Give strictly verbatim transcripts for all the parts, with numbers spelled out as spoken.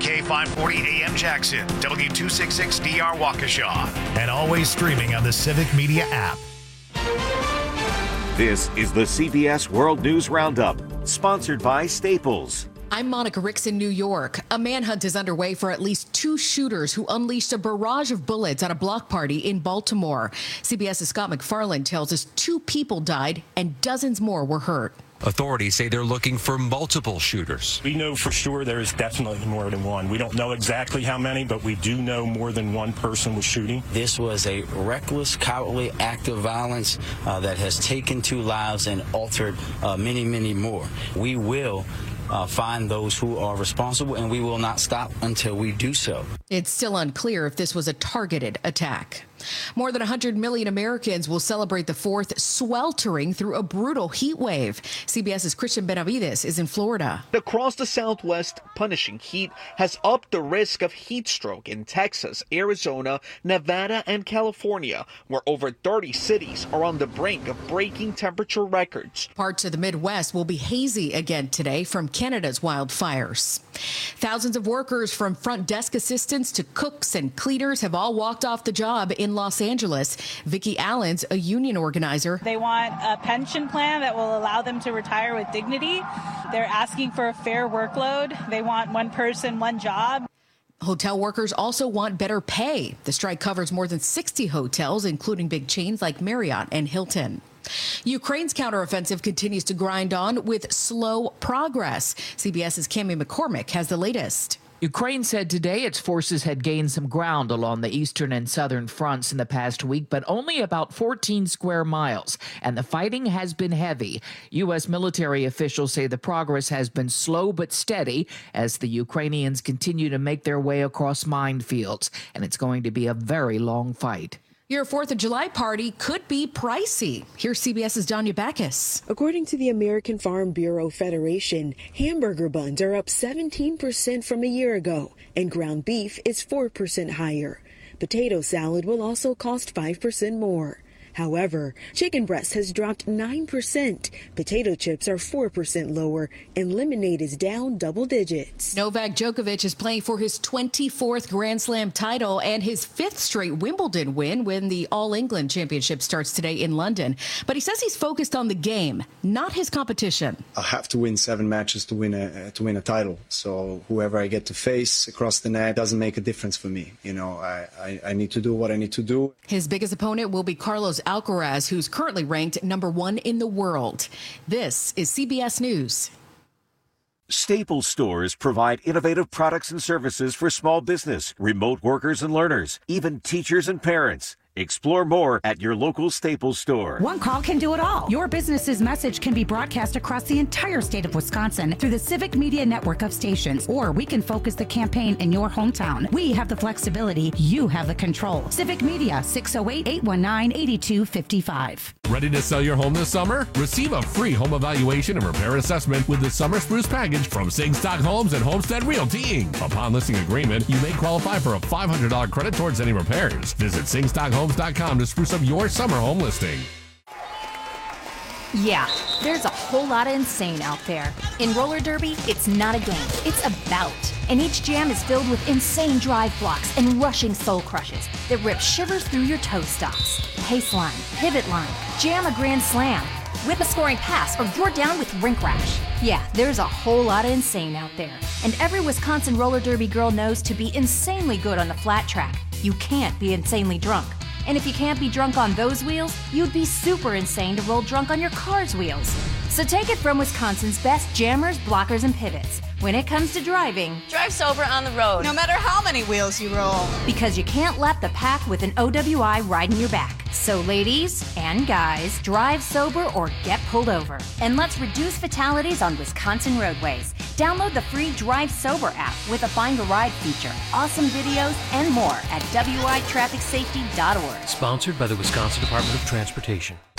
K five forty A M Jackson, W two sixty-six D R Waukesha, and always streaming on the Civic Media app. This is the C B S World News Roundup, sponsored by Staples. I'm Monica Ricks in New York. A manhunt is underway for at least two shooters who unleashed a barrage of bullets at a block party in Baltimore. CBS's Scott McFarland tells us two people died and dozens more were hurt. Authorities say they're looking for multiple shooters. We know for sure there is definitely more than one. We don't know exactly how many, but we do know more than one person was shooting. This was a reckless, cowardly act of violence uh, that has taken two lives and altered uh, many, many more. We will Uh, find those who are responsible, and we will not stop until we do so. It's still unclear if this was a targeted attack. More than one hundred million Americans will celebrate the fourth sweltering through a brutal heat wave. CBS's Christian Benavides is in Florida. Across the Southwest, punishing heat has upped the risk of heat stroke in Texas, Arizona, Nevada, and California, where over thirty cities are on the brink of breaking temperature records. Parts of the Midwest will be hazy again today from Canada's wildfires. Thousands of workers from front desk assistants to cooks and cleaners have all walked off the job in Los Angeles. Vicki Allen's a union organizer. They want a pension plan that will allow them to retire with dignity. They're asking for a fair workload. They want one person, one job. Hotel workers also want better pay. The strike covers more than sixty hotels, including big chains like Marriott and Hilton. Ukraine's counteroffensive continues to grind on with slow progress. CBS's Cami McCormick has the latest. Ukraine said today its forces had gained some ground along the eastern and southern fronts in the past week, but only about fourteen square miles, and the fighting has been heavy. U S military officials say the progress has been slow but steady as the Ukrainians continue to make their way across minefields, and it's going to be a very long fight. Your fourth of July party could be pricey. Here's CBS's Danya Backus. According to the American Farm Bureau Federation, hamburger buns are up seventeen percent from a year ago, and ground beef is four percent higher. Potato salad will also cost five percent more. However, chicken breast has dropped nine percent. Potato chips are four percent lower, and lemonade is down double digits. Novak Djokovic is playing for his twenty-fourth Grand Slam title and his fifth straight Wimbledon win when the All England Championship starts today in London. But he says he's focused on the game, not his competition. I have to win seven matches to win a to win a title. So whoever I get to face across the net doesn't make a difference for me. You know, I, I, I need to do what I need to do. His biggest opponent will be Carlos Alcaraz, who's currently ranked number one in the world. This is C B S News. Staples stores provide innovative products and services for small business, remote workers and learners, even teachers and parents. Explore more at your local Staples store. One call can do it all. Your business's message can be broadcast across the entire state of Wisconsin through the Civic Media network of stations, or we can focus the campaign in your hometown. We have the flexibility. You have the control. Civic Media, six oh eight, eight one nine, eight two five five. Ready to sell your home this summer? Receive a free home evaluation and repair assessment with the Summer Spruce package from Sing Stock Homes and Homestead Realty Incorporated. Upon listing agreement, you may qualify for a five hundred dollars credit towards any repairs. Visit sing stock homes dot com to spruce up your summer home listing. Yeah, there's a whole lot of insane out there. In roller derby, it's not a game, it's a bout. And each jam is filled with insane drive blocks and rushing soul crushes that rip shivers through your toe stops. Pace line, pivot line, jam a grand slam, whip a scoring pass, or you're down with rink rash. Yeah, there's a whole lot of insane out there. And every Wisconsin roller derby girl knows to be insanely good on the flat track, you can't be insanely drunk. And if you can't be drunk on those wheels, you'd be super insane to roll drunk on your car's wheels. So take it from Wisconsin's best jammers, blockers, and pivots. When it comes to driving, drive sober on the road, no matter how many wheels you roll. Because you can't lap the pack with an O W I riding your back. So ladies and guys, drive sober or get pulled over. And let's reduce fatalities on Wisconsin roadways. Download the free Drive Sober app with a Find a Ride feature, awesome videos, and more at W I traffic safety dot org. Sponsored by the Wisconsin Department of Transportation.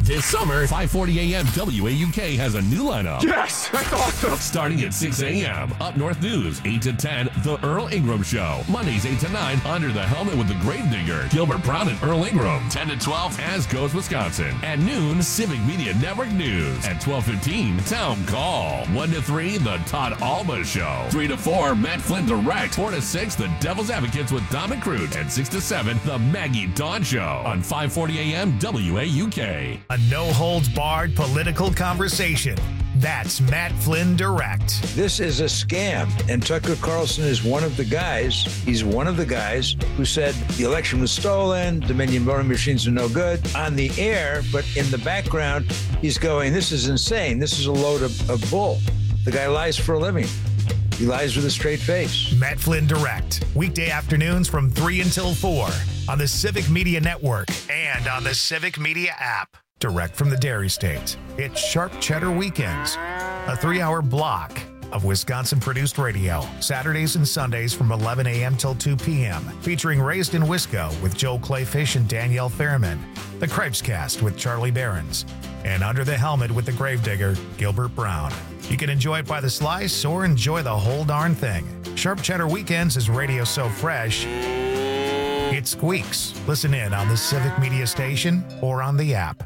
This summer, five forty a.m. W A U K has a new lineup. Yes, that's awesome. Starting at six a.m. Up North News, eight to ten, The Earl Ingram Show. Mondays, eight to nine, Under the Helmet with the Gravedigger, Gilbert Brown and Earl Ingram. ten to twelve, As Goes Wisconsin. At noon, Civic Media Network News. At twelve fifteen, Town Call. one to three, The Todd Alba Show. three to four, Matt Flynn Direct. four to six, The Devil's Advocates with Dom and Crute. And six to seven, The Maggie Dawn Show. On five forty a.m. W A U K. A no-holds-barred political conversation. That's Matt Flynn Direct. This is a scam, and Tucker Carlson is one of the guys. He's one of the guys who said the election was stolen, Dominion voting machines are no good on the air, but in the background, he's going, this is insane. This is a load of, of bull. The guy lies for a living. He lies with a straight face. Matt Flynn Direct. Weekday afternoons from three until four on the Civic Media Network and on the Civic Media app. Direct from the Dairy State. It's Sharp Cheddar Weekends, a three-hour block of Wisconsin-produced radio, Saturdays and Sundays from eleven a.m. till two p.m., featuring Raised in Wisco with Joe Clayfish and Danielle Fairman, The Cripescast with Charlie Behrens, and Under the Helmet with the Gravedigger, Gilbert Brown. You can enjoy it by the slice or enjoy the whole darn thing. Sharp Cheddar Weekends is radio so fresh, it squeaks. Listen in on the Civic Media Station or on the app.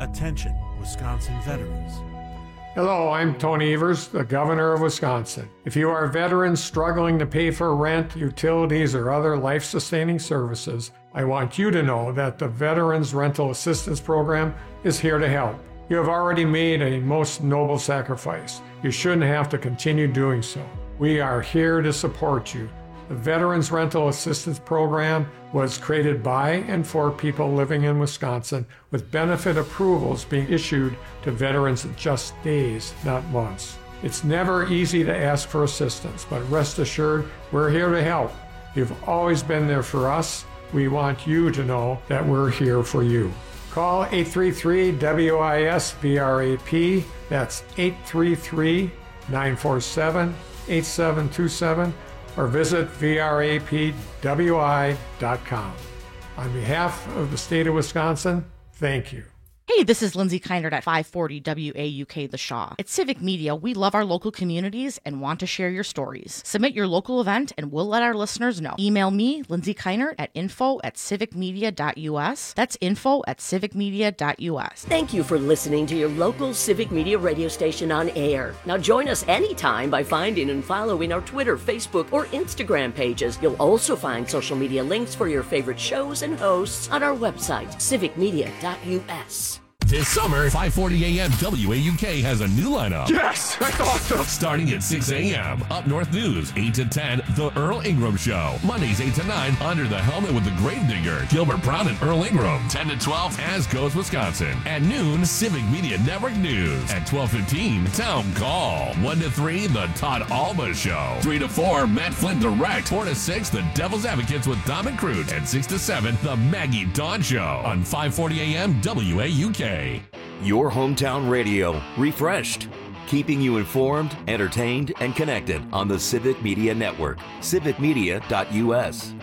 Attention, Wisconsin veterans. Hello, I'm Tony Evers, the Governor of Wisconsin. If you are veterans struggling to pay for rent, utilities, or other life-sustaining services, I want you to know that the Veterans Rental Assistance Program is here to help. You have already made a most noble sacrifice. You shouldn't have to continue doing so. We are here to support you. The Veterans Rental Assistance Program was created by and for people living in Wisconsin, with benefit approvals being issued to veterans in just days, not months. It's never easy to ask for assistance, but rest assured, we're here to help. You've always been there for us. We want you to know that we're here for you. Call eight three three W I S V R A P. That's eight three three, nine four seven, eight seven two seven. or visit V R A P W I dot com. On behalf of the state of Wisconsin, thank you. Hey, this is Lindsay Keinert at five forty W A U K The Shaw. At Civic Media, we love our local communities and want to share your stories. Submit your local event and we'll let our listeners know. Email me, Lindsay Keinert, at info at civicmedia dot U S. That's info at civicmedia dot U S. Thank you for listening to your local Civic Media radio station on air. Now join us anytime by finding and following our Twitter, Facebook, or Instagram pages. You'll also find social media links for your favorite shows and hosts on our website, civic media dot U S. This summer, five forty A M W A U K has a new lineup. Yes! That's awesome! Starting at six A M Up North News, eight to ten, The Earl Ingram Show. Mondays, eight to nine, Under the Helmet with the Grave Digger, Gilbert Brown and Earl Ingram. ten to twelve, As Goes Wisconsin. At noon, Civic Media Network News. At twelve fifteen, Town Call. one to three, The Todd Alba Show. three to four, Matt Flynn Direct. four to six, The Devil's Advocates with Dom and Crute. And six to seven, The Maggie Dawn Show. On five forty A M W A U K. Your hometown radio, refreshed, keeping you informed, entertained, and connected on the Civic Media Network, civic media dot U S.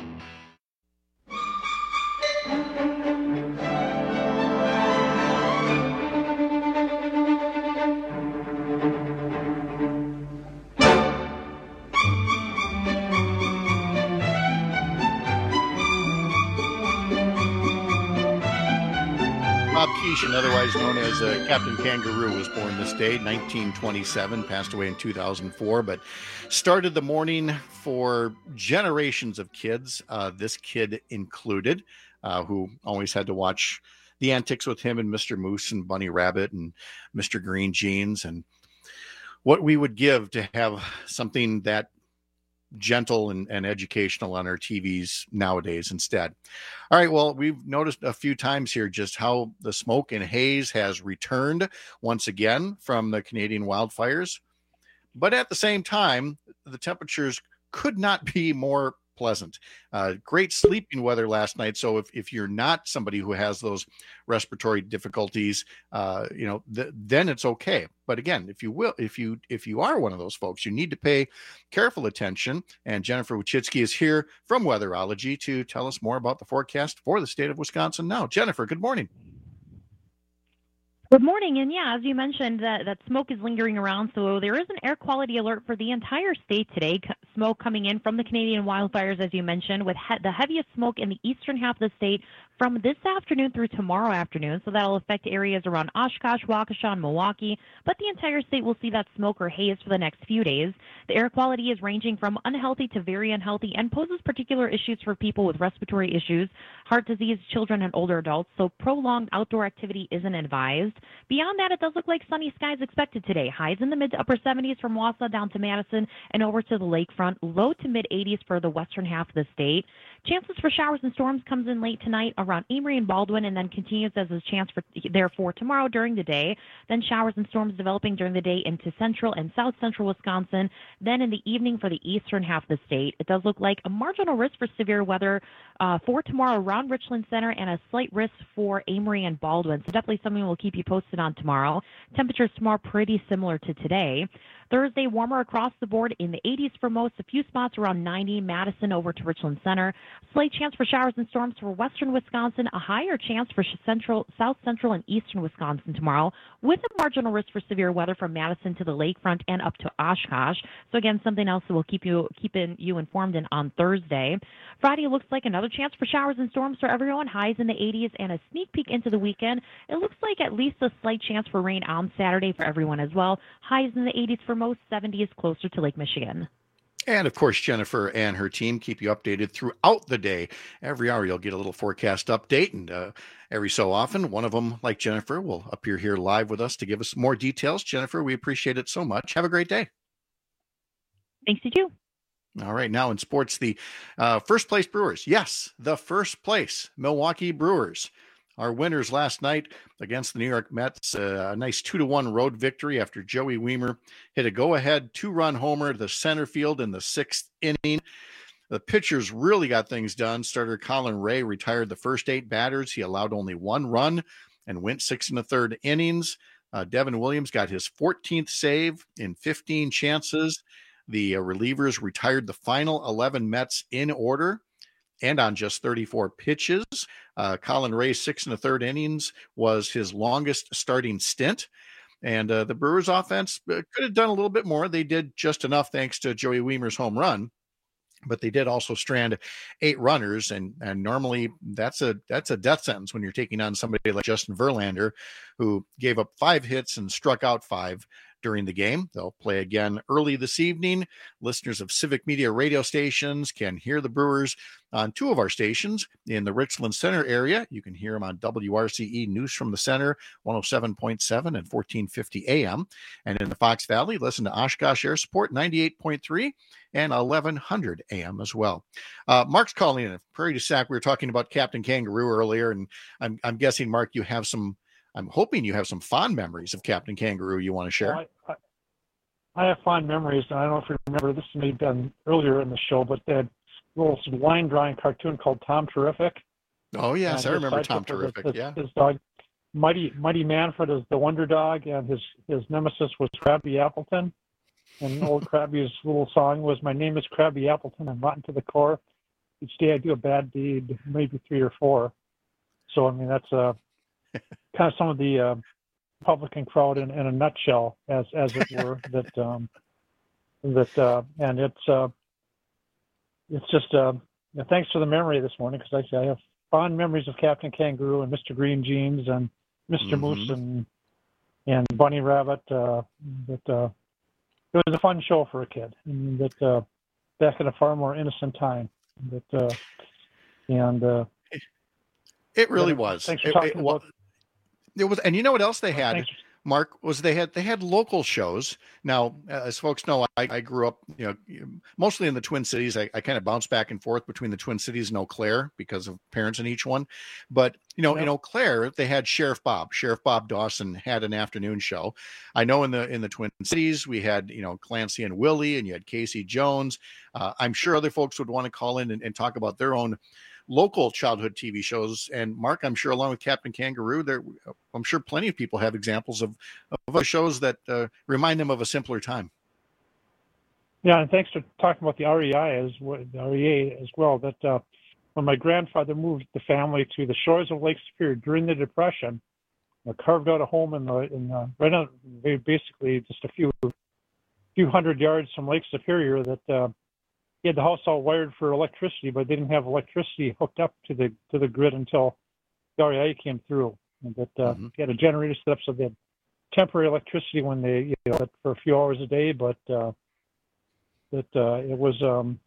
Bob Keeshan, otherwise known as uh, Captain Kangaroo, was born this day, nineteen twenty-seven, passed away in two thousand four, but started the morning for generations of kids, uh, this kid included, uh, who always had to watch the antics with him and Mister Moose and Bunny Rabbit and Mister Green Jeans, and what we would give to have something that gentle and, and educational on our T Vs nowadays instead. All right, well, we've noticed a few times here just how the smoke and haze has returned once again from the Canadian wildfires. But at the same time, the temperatures could not be more pleasant. Uh, great sleeping weather last night. So if, if you're not somebody who has those respiratory difficulties, uh, you know, th- then it's okay. But again, if you will, if you if you are one of those folks, you need to pay careful attention. And Jennifer Wachitsky is here from Weatherology to tell us more about the forecast for the state of Wisconsin now. Jennifer, good morning. Good morning. And yeah, as you mentioned, that, that smoke is lingering around. So there is an air quality alert for the entire state today. C- smoke coming in from the Canadian wildfires, as you mentioned, with he- the heaviest smoke in the eastern half of the state from this afternoon through tomorrow afternoon. So that'll affect areas around Oshkosh, Waukesha, and Milwaukee. But the entire state will see that smoke or haze for the next few days. The air quality is ranging from unhealthy to very unhealthy and poses particular issues for people with respiratory issues, heart disease, children, and older adults. So prolonged outdoor activity isn't advised. Beyond that, it does look like sunny skies expected today. Highs in the mid to upper seventies from Wausau down to Madison and over to the lakefront. Low to mid eighties for the western half of the state. Chances for showers and storms comes in late tonight around Amory and Baldwin, and then continues as a chance for therefore tomorrow during the day. Then showers and storms developing during the day into central and south central Wisconsin. Then in the evening for the eastern half of the state. It does look like a marginal risk for severe weather uh, for tomorrow around Richland Center, and a slight risk for Amory and Baldwin. So definitely something we'll keep you posted on tomorrow. Temperatures tomorrow pretty similar to today. Thursday, warmer across the board in the eighties for most. A few spots around ninety, Madison over to Richland Center. Slight chance for showers and storms for western Wisconsin. A higher chance for central, south central, and eastern Wisconsin tomorrow, with a marginal risk for severe weather from Madison to the lakefront and up to Oshkosh. So again, something else that will keep you keeping you informed in on Thursday. Friday looks like another chance for showers and storms thunderstorms for everyone, highs in the eighties, and a sneak peek into the weekend. It looks like at least a slight chance for rain on Saturday for everyone as well. Highs in the eighties for most, seventies closer to Lake Michigan. And of course, Jennifer and her team keep you updated throughout the day. Every hour you'll get a little forecast update, and uh, every so often, one of them, like Jennifer, will appear here live with us to give us more details. Jennifer, we appreciate it so much. Have a great day. Thanks, you too. All right, now in sports, the uh, first place Brewers. Yes, the first place Milwaukee Brewers. Our winners last night against the New York Mets, uh, a nice two to one road victory after Joey Wiemer hit a go-ahead two-run homer to the center field in the sixth inning. The pitchers really got things done. Starter Colin Ray retired the first eight batters. He allowed only one run and went six and a third innings. Uh, Devin Williams got his fourteenth save in fifteen chances. The uh, relievers retired the final eleven Mets in order and on just thirty-four pitches. Uh, Colin Ray's six and a third innings was his longest starting stint. And uh, the Brewers offense could have done a little bit more. They did just enough thanks to Joey Wiemer's home run, but they did also strand eight runners. And, and normally that's a, that's a death sentence when you're taking on somebody like Justin Verlander, who gave up five hits and struck out five during the game. They'll play again early this evening. Listeners of Civic Media radio stations can hear the Brewers on two of our stations in the Richland Center area. You can hear them on W R C E News from the Center, one oh seven point seven and fourteen fifty A M. And in the Fox Valley, listen to Oshkosh Air Support, ninety-eight point three and eleven hundred A M as well. Uh, Mark's calling in. Prairie du Sac, we were talking about Captain Kangaroo earlier, and I'm, I'm guessing, Mark, you have some I'm hoping you have some fond memories of Captain Kangaroo you want to share. Well, I, I, I have fond memories, and I don't know if you remember, this may have been earlier in the show, but they had a little line drawing cartoon called Tom Terrific. Oh, yes, and I remember Tom was, Terrific, his, yeah. His dog, Mighty Mighty Manfred, is the wonder dog, and his, his nemesis was Krabby Appleton. And old Krabby's little song was, "My name is Krabby Appleton, I'm rotten to the core. Each day I do a bad deed, maybe three or four." So, I mean, that's a... Uh, kind of some of the uh, Republican crowd in, in a nutshell, as as it were. that um, that uh, and it's uh, it's just uh, yeah, thanks for the memory this morning, because I I have fond memories of Captain Kangaroo and Mister Green Jeans and Mister Mm-hmm. Moose and and Bunny Rabbit. Uh, that uh, it was a fun show for a kid, and that uh, back in a far more innocent time. That uh, and uh, it really yeah, was. Thanks for it, talking it, about. It was, and you know what else they had, Thanks. Mark, was they had they had local shows. Now, as folks know, I, I grew up, you know, mostly in the Twin Cities. I, I kind of bounced back and forth between the Twin Cities and Eau Claire because of parents in each one. But you know, yep. in Eau Claire, they had Sheriff Bob. Sheriff Bob Dawson had an afternoon show. I know in the in the Twin Cities we had, you know, Clancy and Willie, and you had Casey Jones. Uh, I'm sure other folks would want to call in and, and talk about their own local childhood T V shows. And Mark, I'm sure along with Captain Kangaroo, there, I'm sure plenty of people have examples of, of shows that uh, remind them of a simpler time. Yeah, and thanks for talking about the R E I as well, the R E A as well. That uh, when my grandfather moved the family to the shores of Lake Superior during the Depression, uh, carved out a home in the in the, right on basically just a few few hundred yards from Lake Superior. That uh, he had the house all wired for electricity, but they didn't have electricity hooked up to the to the grid until the R E I came through. And that uh, mm-hmm. he had a generator set up so they had temporary electricity when they, you know, for a few hours a day. But uh, that uh, it was, um,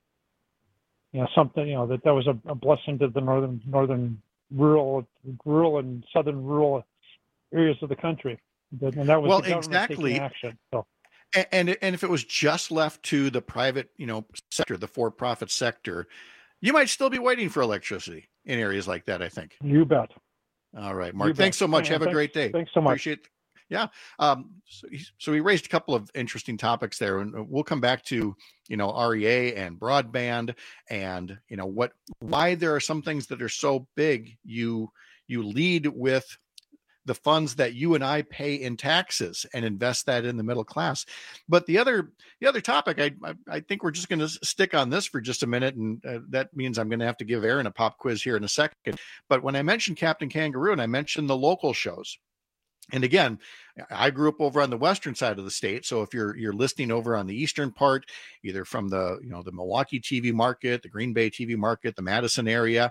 you know, something, you know, that that was a, a blessing to the northern northern rural rural and southern rural areas of the country. And that was well, the government exactly. taking action. So. And and if it was just left to the private, you know, sector, the for-profit sector, you might still be waiting for electricity in areas like that, I think. You bet. All right, Mark. Thanks so much. Yeah, Have thanks, a great day. Thanks so much. Appreciate. Yeah. Um, so, so we raised a couple of interesting topics there, and we'll come back to, you know, R E A and broadband, and you know what, why there are some things that are so big. You you lead with the funds that you and I pay in taxes and invest that in the middle class. But the other, the other topic, I, I, I think we're just going to stick on this for just a minute. And uh, that means I'm going to have to give Aaron a pop quiz here in a second. But when I mentioned Captain Kangaroo and I mentioned the local shows, and again, I grew up over on the western side of the state. So if you're you're listening over on the eastern part, either from the, you know, the Milwaukee T V market, the Green Bay T V market, the Madison area,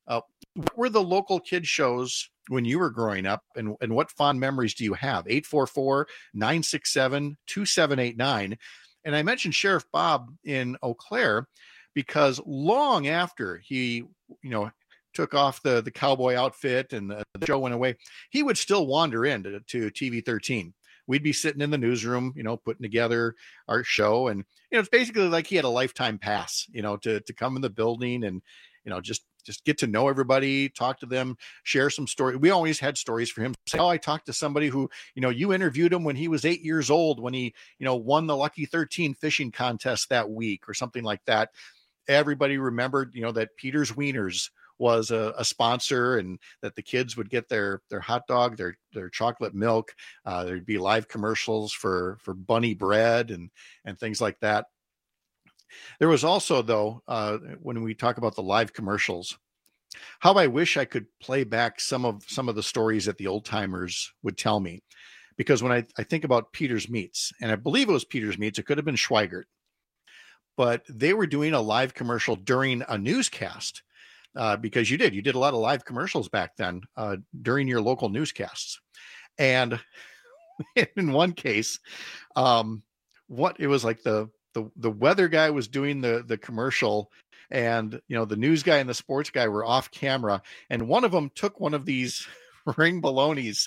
Uh, what were the local kid shows when you were growing up, and, and what fond memories do you have? eight four four, nine six seven, two seven eight nine. And I mentioned Sheriff Bob in Eau Claire because long after he, you know, took off the, the cowboy outfit and the, the show went away, he would still wander into to T V thirteen. We'd be sitting in the newsroom, you know, putting together our show. And, you know, it's basically like he had a lifetime pass, you know, to, to come in the building and, you know, just, just get to know everybody, talk to them, share some story. We always had stories for him. Say, oh, I talked to somebody who, you know, you interviewed him when he was eight years old, when he, you know, won the Lucky thirteen fishing contest that week or something like that. Everybody remembered, you know, that Peter's Wieners was a, a sponsor, and that the kids would get their their hot dog, their their chocolate milk. Uh, there'd be live commercials for for Bunny bread and and things like that. There was also, though, uh, when we talk about the live commercials, how I wish I could play back some of some of the stories that the old timers would tell me, because when I, I think about Peter's Meats, and I believe it was Peter's Meats, it could have been Schweigert, but they were doing a live commercial during a newscast. Uh, because you did, you did a lot of live commercials back then uh, during your local newscasts. And in one case, um, what it was like the, the, the weather guy was doing the, the commercial, and, you know, the news guy and the sports guy were off camera. And one of them took one of these ring balonies,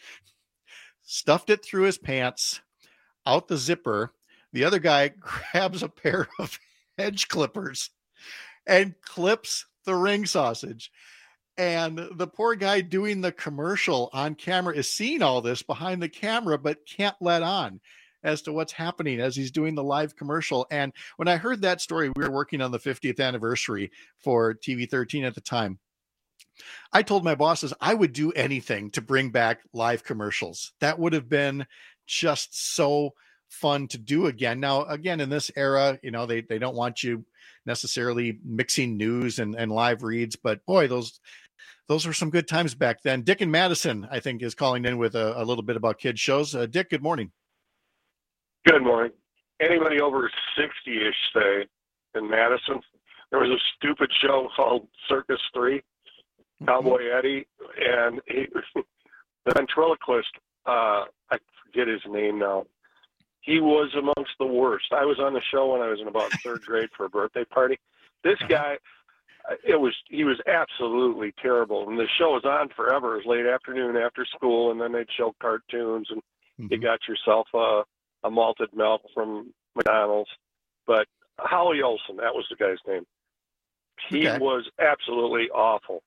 stuffed it through his pants, out the zipper. The other guy grabs a pair of hedge clippers and clips the ring sausage. And the poor guy doing the commercial on camera is seeing all this behind the camera, but can't let on as to what's happening as he's doing the live commercial. And when I heard that story, we were working on the fiftieth anniversary for T V thirteen at the time. I told my bosses I would do anything to bring back live commercials. That would have been just so fun to do again. Now, again, in this era, you know, they, they don't want you necessarily mixing news and, and live reads, but boy, those, those were some good times back then. Dick in Madison, I think, is calling in with a, a little bit about kids shows. Uh, Dick, good morning. Good morning. Anybody over sixty-ish, say, in Madison, there was a stupid show called Circus three, Cowboy Eddie, and he, the ventriloquist, uh, I forget his name now. He was amongst the worst. I was on the show when I was in about third grade for a birthday party. This guy, it was he was absolutely terrible. And the show was on forever. It was late afternoon after school, and then they'd show cartoons, and mm-hmm. you got yourself a, a malted milk from McDonald's. But Howie Olsen, that was the guy's name. He okay. was absolutely awful.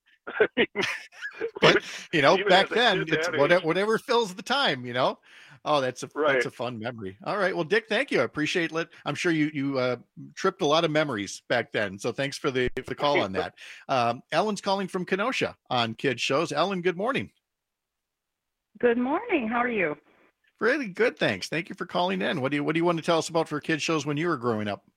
But, you know, back then, it's whatever, whatever fills the time, you know. Oh, that's a right. that's a fun memory. All right, well, Dick, thank you. I appreciate it. I'm sure you you uh, tripped a lot of memories back then. So thanks for the for the call on that. Um, Ellen's calling from Kenosha on Kids Shows. Ellen, good morning. Good morning. How are you? Really good, thanks. Thank you for calling in. What do you what do you want to tell us about for Kids Shows when you were growing up?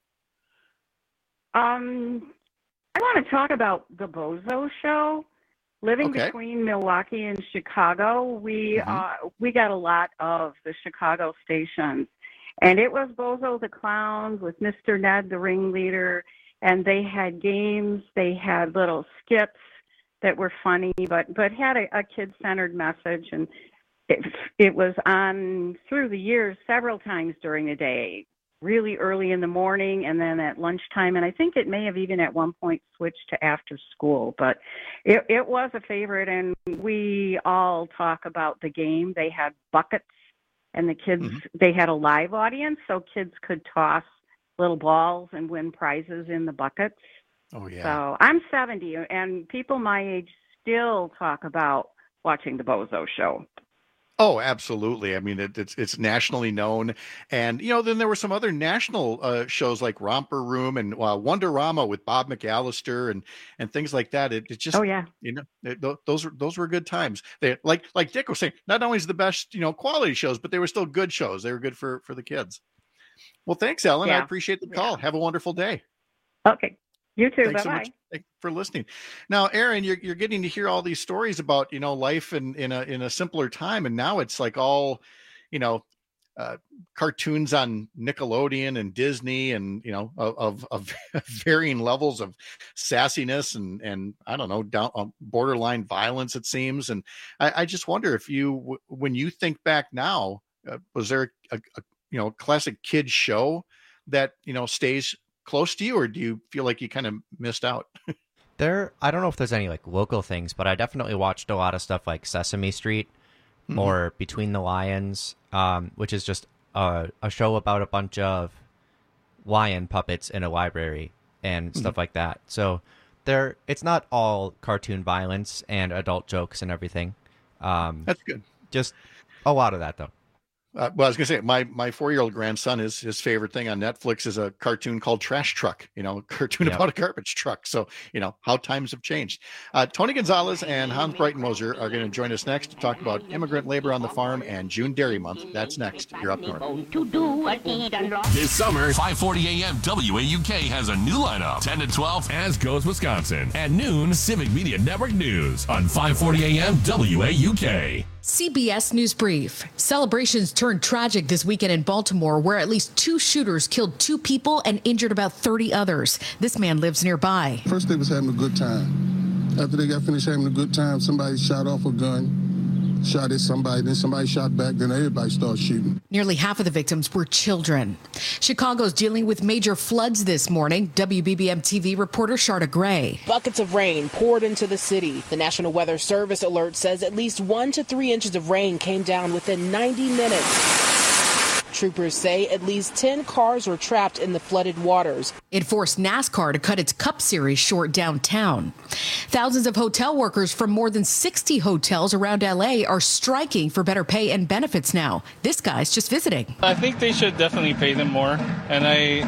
Um, I want to talk about the Bozo Show. Living okay. between Milwaukee and Chicago, we mm-hmm. uh, we got a lot of the Chicago stations, and it was Bozo the Clown with Mister Ned the ringleader, and they had games, they had little skits that were funny, but but had a, a kid-centered message, and it it was on through the years several times during the day. Really early in the morning and then at lunchtime. And I think it may have even at one point switched to after school, but it, it was a favorite. And we all talk about the game. They had buckets and the kids, mm-hmm. they had a live audience, so kids could toss little balls and win prizes in the buckets. Oh, yeah. So I'm seventy, and people my age still talk about watching the Bozo Show. Oh, absolutely. I mean, it, it's it's nationally known. And, you know, then there were some other national uh, shows like Romper Room and uh, Wonderama with Bob McAllister and and things like that. It, it just, oh, yeah. You know, it, those were those were good times. They like like Dick was saying, not only is the best, you know, quality shows, but they were still good shows. They were good for, for the kids. Well, thanks, Ellen. Yeah. I appreciate the call. Yeah. Have a wonderful day. Okay. You too. Thanks Bye-bye. so much. Thanks for listening. Now, Aaron, you're you're getting to hear all these stories about, you know, life in, in a in a simpler time, and now it's like all, you know, uh, cartoons on Nickelodeon and Disney, and you know, of, of, of varying levels of sassiness and and I don't know, down um, borderline violence, it seems. And I, I just wonder if you, when you think back now, uh, was there a, a you know classic kids show that you know stays close to you, or do you feel like you kind of missed out? There, I don't know if there's any like local things, but I definitely watched a lot of stuff like Sesame Street mm-hmm. or Between the Lions, um, which is just a, a show about a bunch of lion puppets in a library and mm-hmm. stuff like that. So there, it's not all cartoon violence and adult jokes and everything. Um, That's good. Just a lot of that, though. Uh, well, I was going to say, my my four-year-old grandson, his his favorite thing on Netflix is a cartoon called Trash Truck, you know, a cartoon yep. about a garbage truck. So, you know, how times have changed. Uh, Tony Gonzalez and Hans Breitenmoser are going to join us next to talk about immigrant labor on the farm and June Dairy Month. That's next. You're up north. This summer, five forty a.m. W A U K has a new lineup. ten to twelve, As Goes Wisconsin. At noon, Civic Media Network News on five forty a.m. W A U K. C B S News Brief. Celebrations turned tragic this weekend in Baltimore, where at least two shooters killed two people and injured about thirty others. This man lives nearby. First, they was having a good time. After they got finished having a good time, somebody shot off a gun, shot at somebody, then somebody shot back, then everybody started shooting. Nearly half of the victims were children. Chicago's dealing with major floods this morning. W B B M T V reporter Sharda Gray. Buckets of rain poured into the city. The National Weather Service alert says at least one to three inches of rain came down within ninety minutes. Troopers say at least ten cars were trapped in the flooded waters. It forced NASCAR to cut its Cup Series short downtown. Thousands of hotel workers from more than sixty hotels around L A are striking for better pay and benefits now. This guy's just visiting. I think they should definitely pay them more, and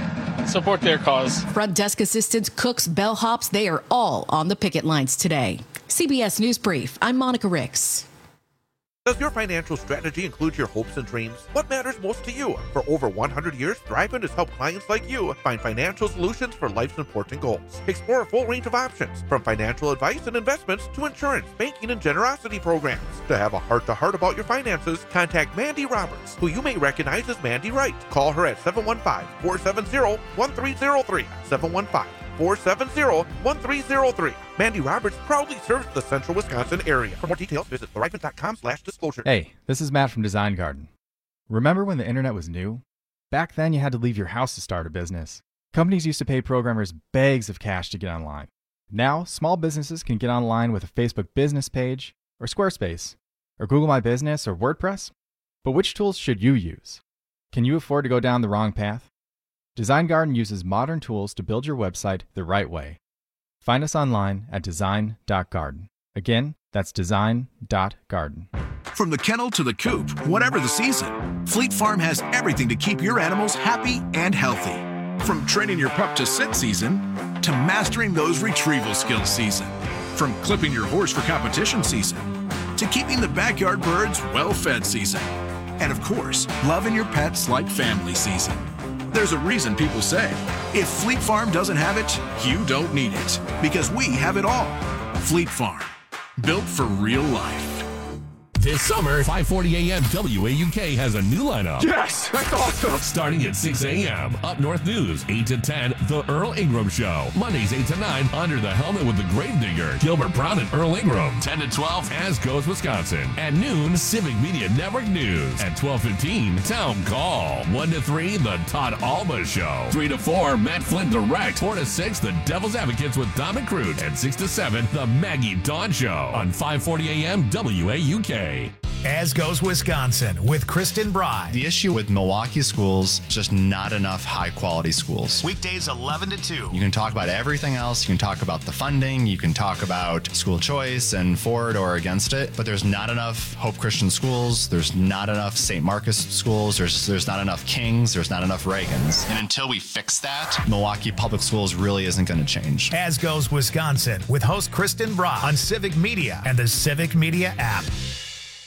I support their cause. Front desk assistants, cooks, bellhops, they are all on the picket lines today. C B S News Brief, I'm Monica Ricks. Does your financial strategy include your hopes and dreams? What matters most to you? For over one hundred years, Thriveman has helped clients like you find financial solutions for life's important goals. Explore a full range of options, from financial advice and investments to insurance, banking, and generosity programs. To have a heart-to-heart about your finances, contact Mandy Roberts, who you may recognize as Mandy Wright. Call her at seven one five, four seven zero, one three zero three, seven one five, four seven zero, one three zero three. Mandy Roberts proudly serves the central Wisconsin area. For more details, visit thriveman.com slash disclosure. Hey, this is Matt from Design Garden. Remember when the internet was new? Back then, you had to leave your house to start a business. Companies used to pay programmers bags of cash to get online. Now, small businesses can get online with a Facebook business page, or Squarespace, or Google My Business, or WordPress. But which tools should you use? Can you afford to go down the wrong path? Design Garden uses modern tools to build your website the right way. Find us online at design dot garden. Again, that's design dot garden. From the kennel to the coop, whatever the season, Fleet Farm has everything to keep your animals happy and healthy. From training your pup to sit season, to mastering those retrieval skills season. From clipping your horse for competition season, to keeping the backyard birds well-fed season. And of course, loving your pets like family season. There's a reason people say, if Fleet Farm doesn't have it, you don't need it. Because we have it all. Fleet Farm. Built for real life. This summer, five forty a.m. W A U K has a new lineup. Yes, that's awesome. Starting at six a.m. Up North News, eight to ten, The Earl Ingram Show. Mondays, eight to nine, Under the Helmet with the Gravedigger, Gilbert Brown and Earl Ingram. ten to twelve, As Goes Wisconsin. At noon, Civic Media Network News. At twelve fifteen, Town Call. one to three, The Todd Alba Show. three to four, Matt Flynn Direct. four to six, The Devil's Advocates with Dom and Crute. And six to seven, The Maggie Dawn Show. On five forty a.m. W A U K. As Goes Wisconsin with Kristen Bride. The issue with Milwaukee schools, just not enough high quality schools. Weekdays eleven to two. You can talk about everything else. You can talk about the funding. You can talk about school choice and for it or against it. But there's not enough Hope Christian schools. There's not enough Saint Marcus schools. There's there's not enough Kings. There's not enough Reagans. And until we fix that, Milwaukee Public Schools really isn't going to change. As Goes Wisconsin with host Kristen Bride on Civic Media and the Civic Media app.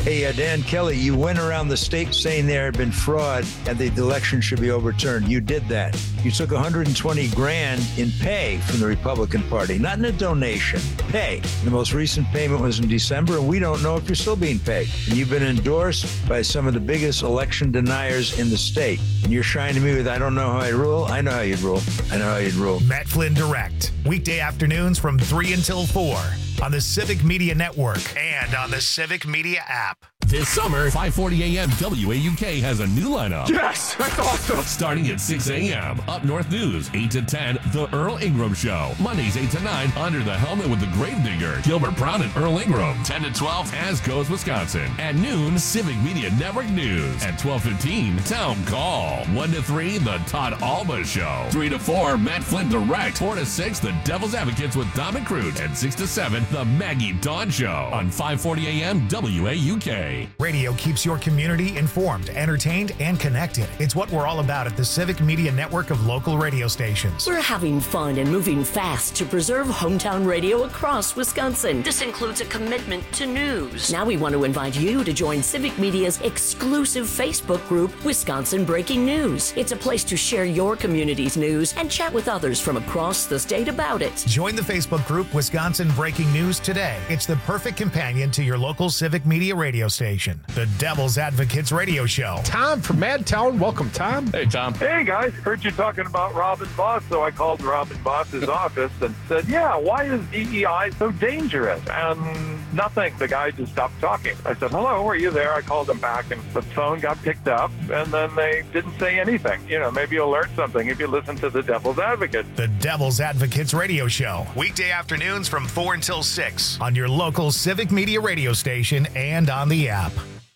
Hey, uh, Dan Kelly, you went around the state saying there had been fraud and the election should be overturned. You did that. You took one hundred twenty grand in pay from the Republican Party, not in a donation, pay. The most recent payment was in December, and we don't know if you're still being paid. And you've been endorsed by some of the biggest election deniers in the state. And you're shining me with, I don't know how I'd rule. I know how you'd rule. I know how you'd rule. Matt Flynn Direct, weekday afternoons from three until four on the Civic Media Network and on the Civic Media app. This summer, five forty a.m. W A U K has a new lineup. Yes, that's awesome. Starting at six a.m. Up North News, eight to ten, The Earl Ingram Show. Mondays, eight to nine, Under the Helmet with the Gravedigger, Gilbert Brown and Earl Ingram. ten to twelve, As Goes Wisconsin. At noon, Civic Media Network News. At twelve fifteen, Town Call. one to three, The Todd Alba Show. three to four, Matt Flynn Direct. four to six, The Devil's Advocates with Dom and Crute. And six to seven, The Maggie Dawn Show. On five forty a.m. W A U K. Radio keeps your community informed, entertained, and connected. It's what we're all about at the Civic Media Network of local radio stations. We're having fun and moving fast to preserve hometown radio across Wisconsin. This includes a commitment to news. Now we want to invite you to join Civic Media's exclusive Facebook group, Wisconsin Breaking News. It's a place to share your community's news and chat with others from across the state about it. Join the Facebook group, Wisconsin Breaking News, today. It's the perfect companion to your local Civic Media radio station. The Devil's Advocates Radio Show. Tom from Madtown. Welcome, Tom. Hey, Tom. Hey, guys. Heard you talking about Robin Boss, so I called Robin Boss's office and said, yeah, why is D E I so dangerous? And nothing. The guy just stopped talking. I said, hello, are you there? I called him back, and the phone got picked up, and then they didn't say anything. You know, maybe you'll learn something if you listen to the Devil's Advocate. The Devil's Advocates Radio Show. Weekday afternoons from four until six on your local Civic Media radio station and on the app.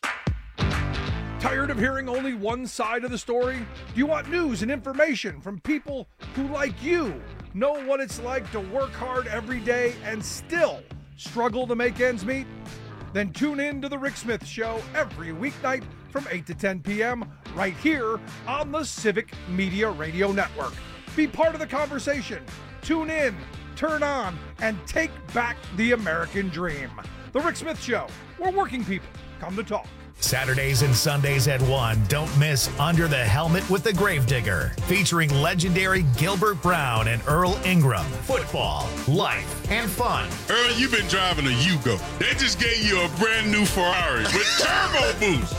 Tired of hearing only one side of the story? Do you want news and information from people who, like you, know what it's like to work hard every day and still struggle to make ends meet? Then tune in to The Rick Smith Show every weeknight from eight to ten p.m. right here on the Civic Media Radio Network. Be part of the conversation. Tune in, turn on, and take back the American dream. The Rick Smith Show, where working people come to talk. Saturdays and Sundays at one, don't miss Under the Helmet with the Gravedigger, featuring legendary Gilbert Brown and Earl Ingram. Football, life, and fun. Earl, you've been driving a Yugo. They just gave you a brand new Ferrari with turbo boost.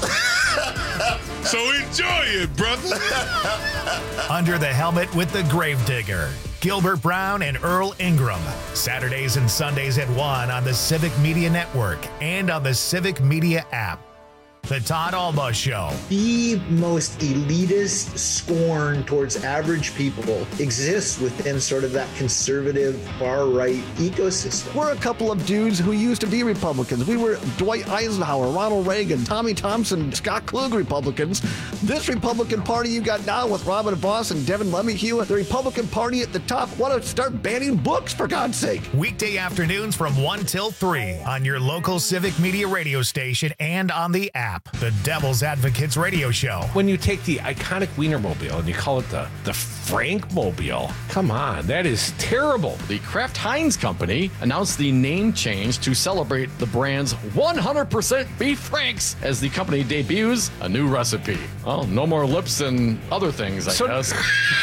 So enjoy it, brother. Under the Helmet with the Gravedigger. Gilbert Brown and Earl Ingram. Saturdays and Sundays at one on the Civic Media Network and on the Civic Media app. The Todd Alba Show. The most elitist scorn towards average people exists within sort of that conservative far-right ecosystem. We're a couple of dudes who used to be Republicans. We were Dwight Eisenhower, Ronald Reagan, Tommy Thompson, Scott Klug Republicans. This Republican Party you got now with Robin Voss and Devin LeMahieu, the Republican Party at the top, want to start banning books, for God's sake. Weekday afternoons from one till three on your local Civic Media radio station and on the app. The Devil's Advocates Radio Show. When you take the iconic Wienermobile and you call it the, the Frankmobile, come on, that is terrible. The Kraft Heinz Company announced the name change to celebrate the brand's one hundred percent beef franks as the company debuts a new recipe. Well, no more lips and other things, I so- guess.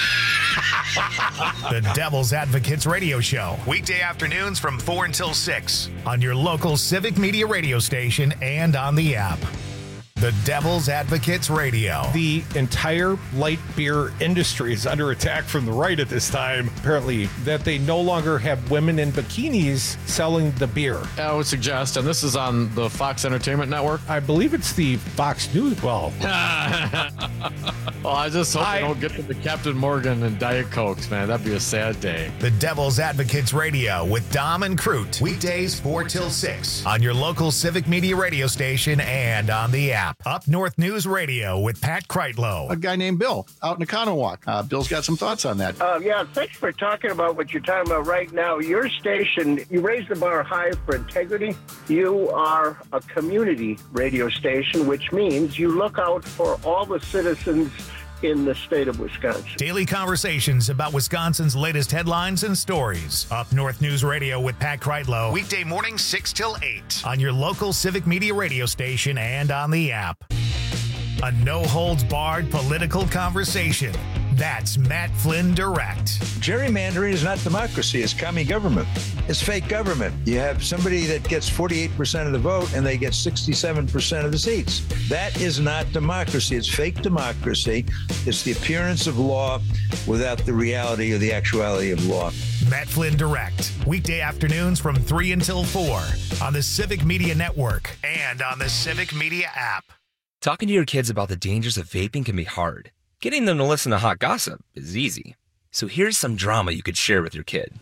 The Devil's Advocates Radio Show. Weekday afternoons from four until six on your local Civic Media radio station and on the app. The Devil's Advocates Radio. The entire light beer industry is under attack from the right at this time, apparently, that they no longer have women in bikinis selling the beer. I would suggest, and this is on the Fox Entertainment Network. I believe it's the Fox News. Well, well I just hope I, they don't get to the Captain Morgan and Diet Cokes, man. That'd be a sad day. The Devil's Advocates Radio with Dom and Crute. Weekdays four till six on your local Civic Media radio station and on the app. Up North News Radio with Pat Kreitlow. A guy named Bill out in Economowoc. Uh, Bill's got some thoughts on that. Uh, yeah, thanks for talking about what you're talking about right now. Your station, you raise the bar high for integrity. You are a community radio station, which means you look out for all the citizens in the state of Wisconsin. Daily conversations about Wisconsin's latest headlines and stories. Up North News Radio with Pat Kreitlow. Weekday mornings six till eight on your local Civic Media radio station and on the app. A no-holds-barred political conversation. That's Matt Flynn Direct. Gerrymandering is not democracy. It's commie government. It's fake government. You have somebody that gets forty-eight percent of the vote and they get sixty-seven percent of the seats. That is not democracy. It's fake democracy. It's the appearance of law without the reality or the actuality of law. Matt Flynn Direct. Weekday afternoons from three until four on the Civic Media Network and on the Civic Media app. Talking to your kids about the dangers of vaping can be hard. Getting them to listen to hot gossip is easy. So here's some drama you could share with your kid.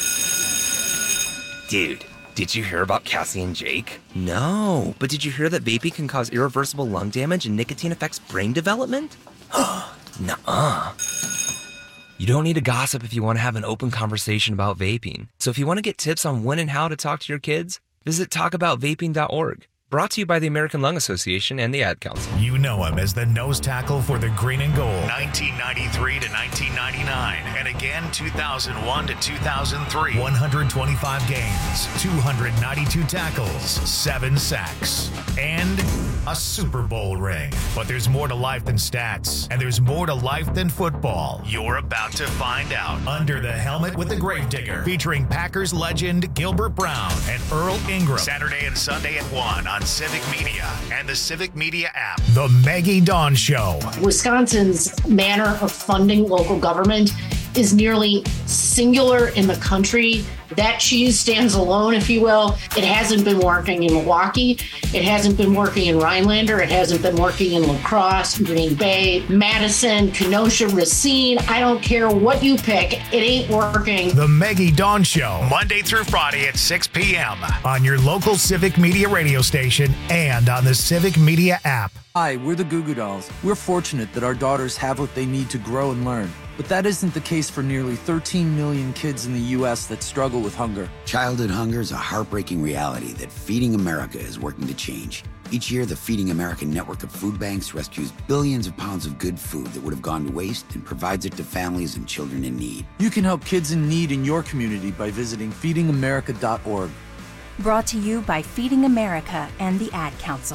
Dude, did you hear about Cassie and Jake? No, but did you hear that vaping can cause irreversible lung damage and nicotine affects brain development? Nuh-uh. You don't need to gossip if you want to have an open conversation about vaping. So if you want to get tips on when and how to talk to your kids, visit talk about vaping dot org. Brought to you by the American Lung Association and the Ad Council. You know him as the nose tackle for the green and gold. nineteen ninety-three to nineteen ninety-nine. And again, two thousand one to two thousand three. one hundred twenty-five games, two hundred ninety-two tackles, seven sacks, and a Super Bowl ring. But there's more to life than stats, and there's more to life than football. You're about to find out. Under the Helmet with the Gravedigger, featuring Packers legend Gilbert Brown and Earl Ingram. Saturday and Sunday at one on Civic Media and the Civic Media app. The Maggie Dawn Show. Wisconsin's manner of funding local government is nearly singular in the country. That cheese stands alone, if you will. It hasn't been working in Milwaukee. It hasn't been working in Rhinelander. It hasn't been working in La Crosse, Green Bay, Madison, Kenosha, Racine. I don't care what you pick. It ain't working. The Maggie Dawn Show, Monday through Friday at six p.m. on your local Civic Media radio station and on the Civic Media app. Hi, we're the Goo Goo Dolls. We're fortunate that our daughters have what they need to grow and learn. But that isn't the case for nearly thirteen million kids in the U S that struggle with hunger. Childhood hunger is a heartbreaking reality that Feeding America is working to change. Each year, the Feeding America network of food banks rescues billions of pounds of good food that would have gone to waste and provides it to families and children in need. You can help kids in need in your community by visiting feeding america dot org. Brought to you by Feeding America and the Ad Council.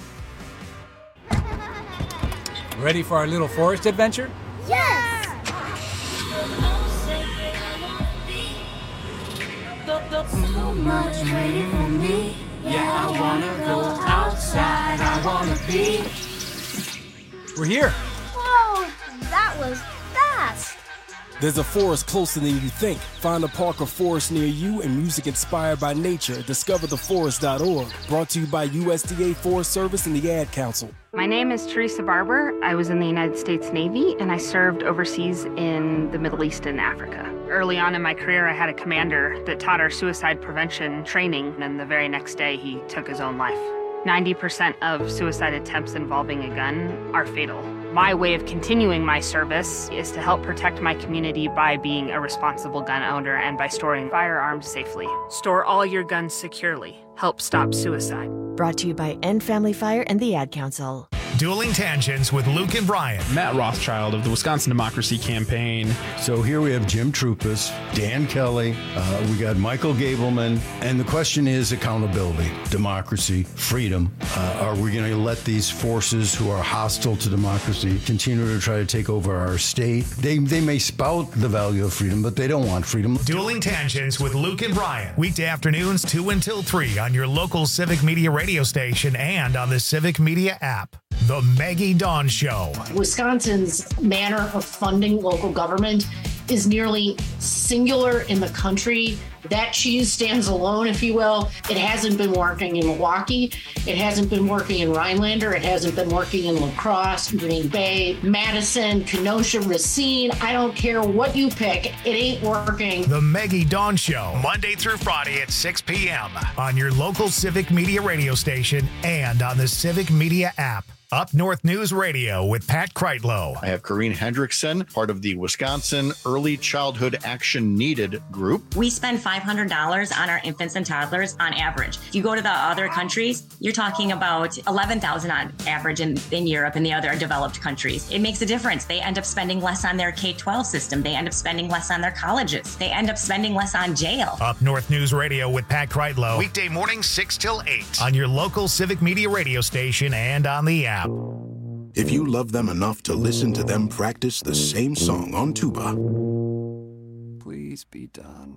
Ready for our little forest adventure? Yes! So much waiting for me. Yeah, I wanna go outside. I wanna be. We're here. Whoa, that was fast. There's a forest closer than you think. Find a park or forest near you and music inspired by nature. discover the forest dot org. Brought to you by U S D A Forest Service and the Ad Council. My name is Teresa Barber. I was in the United States Navy and I served overseas in the Middle East and Africa. Early on in my career, I had a commander that taught our suicide prevention training, and the very next day he took his own life. ninety percent of suicide attempts involving a gun are fatal. My way of continuing my service is to help protect my community by being a responsible gun owner and by storing firearms safely. Store all your guns securely. Help stop suicide. Brought to you by End Family Fire and the Ad Council. Dueling Tangents with Luke and Brian. Matt Rothschild of the Wisconsin Democracy Campaign. So here we have Jim Troupas, Dan Kelly, uh, we got Michael Gableman, and the question is accountability, democracy, freedom. Uh, are we going to let these forces who are hostile to democracy continue to try to take over our state? They, they may spout the value of freedom, but they don't want freedom. Dueling Tangents with Luke and Brian. Weekday afternoons two until three on your local Civic Media radio station and on the Civic Media app. The Maggie Dawn Show. Wisconsin's manner of funding local government is nearly singular in the country. That cheese stands alone, if you will. It hasn't been working in Milwaukee. It hasn't been working in Rhinelander. It hasn't been working in La Crosse, Green Bay, Madison, Kenosha, Racine. I don't care what you pick. It ain't working. The Maggie Dawn Show, Monday through Friday at six p.m. on your local Civic Media radio station and on the Civic Media app. Up North News Radio with Pat Kreitlow. I have Corrine Hendrickson, part of the Wisconsin Early Childhood Action Needed group. We spend five hundred dollars on our infants and toddlers on average. If you go to the other countries, you're talking about eleven thousand dollars on average in, in Europe and the other developed countries. It makes a difference. They end up spending less on their K twelve system. They end up spending less on their colleges. They end up spending less on jail. Up North News Radio with Pat Kreitlow. Weekday mornings six till eight on your local Civic Media radio station and on the app. If you love them enough to listen to them practice the same song on tuba, please be done.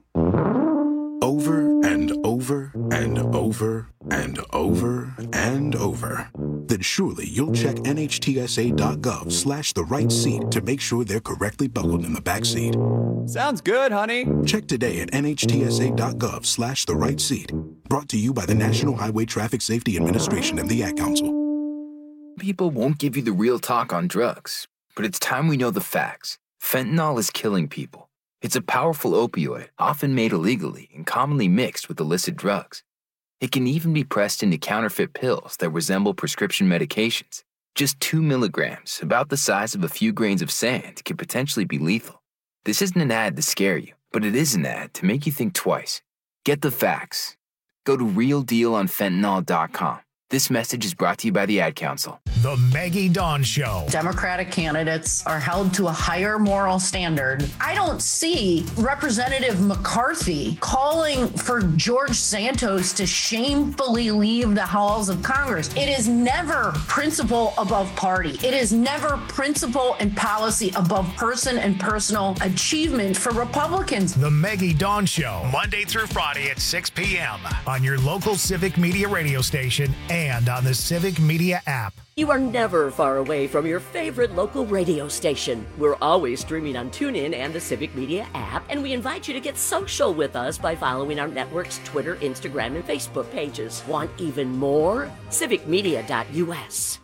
Over and over and over and over and over, then surely you'll check nhtsa.gov slash the right seat to make sure they're correctly buckled in the back seat. Sounds good, honey. Check today at nhtsa.gov slash the right seat. Brought to you by the National Highway Traffic Safety Administration and the Ad Council. People won't give you the real talk on drugs, but it's time we know the facts. Fentanyl is killing people. It's a powerful opioid, often made illegally and commonly mixed with illicit drugs. It can even be pressed into counterfeit pills that resemble prescription medications. Just two milligrams, about the size of a few grains of sand, can potentially be lethal. This isn't an ad to scare you, but it is an ad to make you think twice. Get the facts. Go to real deal on fentanyl dot com. This message is brought to you by the Ad Council. The Maggie Dawn Show. Democratic candidates are held to a higher moral standard. I don't see Representative McCarthy calling for George Santos to shamefully leave the halls of Congress. It is never principle above party. It is never principle and policy above person and personal achievement for Republicans. The Maggie Dawn Show, Monday through Friday at six p.m. on your local Civic Media radio station and on the Civic Media app. You are never far away from your favorite local radio station. We're always streaming on TuneIn and the Civic Media app, and we invite you to get social with us by following our network's Twitter, Instagram, and Facebook pages. Want even more? civic media dot u s.